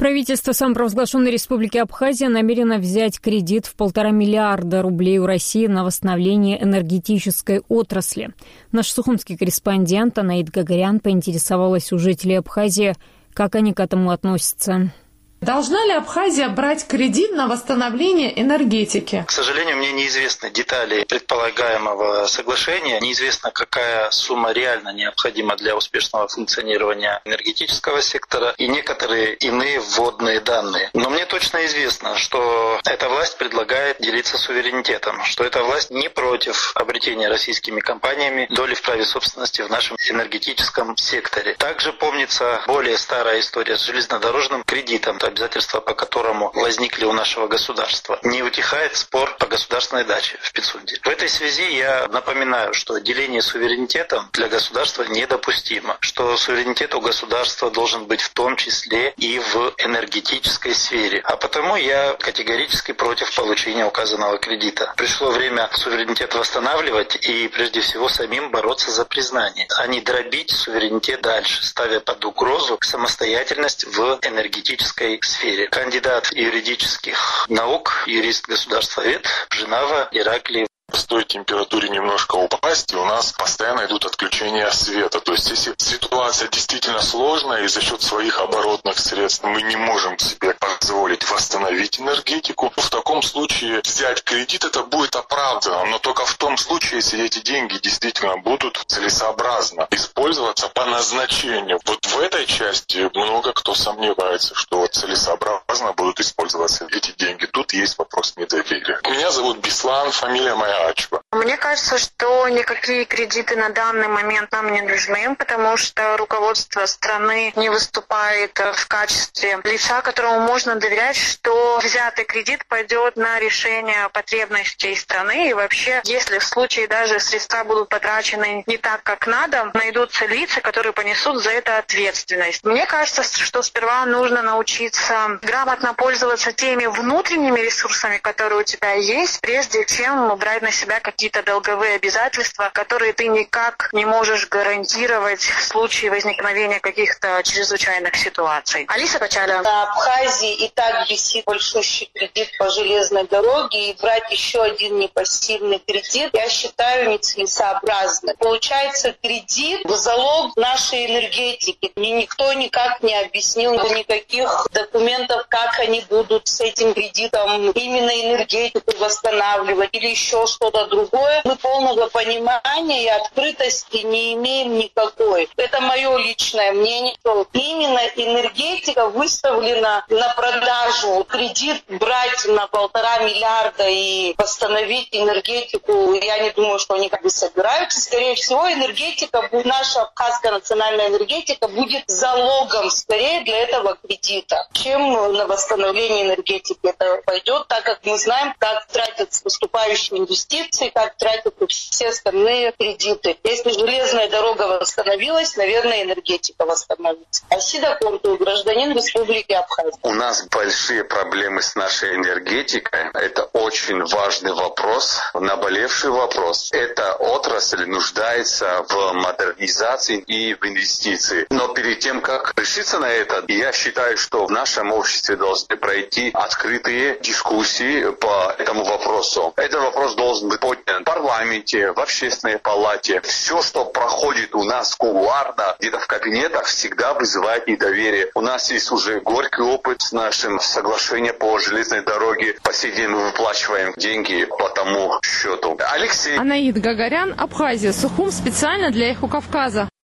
Правительство самопровозглашенной Республики Абхазия намерено взять кредит в 1,5 миллиарда рублей у России на восстановление энергетической отрасли. Наш сухумский корреспондент Анаид Гагарян поинтересовалась у жителей Абхазии, как они к этому относятся. Должна ли Абхазия брать кредит на восстановление энергетики? К сожалению, мне неизвестны детали предполагаемого соглашения. Неизвестно, какая сумма реально необходима для успешного функционирования энергетического сектора и некоторые иные вводные данные. Но мне точно известно, что эта власть предлагает делиться суверенитетом, что эта власть не против обретения российскими компаниями доли в праве собственности в нашем энергетическом секторе. Также помнится более старая история с железнодорожным кредитом, обязательства по которому возникли у нашего государства. Не утихает спор по государственной даче в Пицунде. В этой связи я напоминаю, что деление суверенитетом для государства недопустимо, что суверенитет у государства должен быть в том числе и в энергетической сфере. А потому я категорически против получения указанного кредита. Пришло время суверенитет восстанавливать и прежде всего самим бороться за признание, а не дробить суверенитет дальше, ставя под угрозу самостоятельность в энергетической сфере. Кандидат юридических наук, юрист-государствовед Пжинава Ираклий. Стоит температуре немножко упасть, и у нас постоянно идут отключения света. То есть, если ситуация действительно сложная, и за счет своих оборотных средств мы не можем себе позволить восстановить энергетику, в таком случае взять кредит это будет оправдано, но только в том случае, если эти деньги действительно будут целесообразно использоваться по назначению. Вот в этой части много кто сомневается, что целесообразно будут использоваться эти деньги. Тут есть вопрос недоверия. Меня зовут Беслан, фамилия моя Ачва. Мне кажется, что никакие кредиты на данный момент нам не нужны, потому что руководство страны не выступает в качестве лица, которому можно доверять, что взятый кредит пойдет на решение потребностей страны. И вообще, если в случае даже средства будут потрачены не так, как надо, найдутся лица, которые понесут за это ответственность. Мне кажется, что сперва нужно научиться грамотно пользоваться теми внутренними ресурсами, которые у тебя есть, прежде чем брать на себя какие-то долговые обязательства, которые ты никак не можешь гарантировать в случае возникновения каких-то чрезвычайных ситуаций. Алиса Пачаля. На Абхазии и так висит большущий кредит по железной дороге, и брать еще один непассивный кредит, я считаю, нецелесообразным. Получается, кредит в залог нашей энергетики. Мне никто никак не объяснил никаких документов, как они будут с этим кредитом именно энергетику восстанавливать или еще что-то другое. Мы полного понимания и открытости не имеем никакой. Это мое личное мнение, что именно энергетика выставлена на продажу. Кредит брать на 1,5 миллиарда и восстановить энергетику, я не думаю, что они как бы собираются. Скорее всего, энергетика, наша абхазская национальная энергетика будет залогом скорее для этого кредита, чем на восстановление энергетики это пойдет, так как мы знаем, как тратятся поступающие инвестиции, как тратят все остальные кредиты. Если железная дорога восстановилась, наверное, энергетика восстановится. Асида Конту, гражданин Республики Абхазия. У нас большие проблемы с нашей энергетикой. Это очень важный вопрос, наболевший вопрос. Эта отрасль нуждается в модернизации и в инвестиции. Но перед тем, как решиться на это, я считаю, что в нашем обществе должны пройти открытые дискуссии по этому вопросу. Этот вопрос должен быть поднят в парламенте, в общественной палате. Все, что проходит у нас кулуарно, где-то в кабинетах, всегда вызывает недоверие. У нас есть уже горький опыт с нашим соглашением по железной дороге. По сей день мы выплачиваем деньги по тому счету. Алексей. Анаид Гагарян, Абхазия, Сухум, специально для Эхо Кавказа.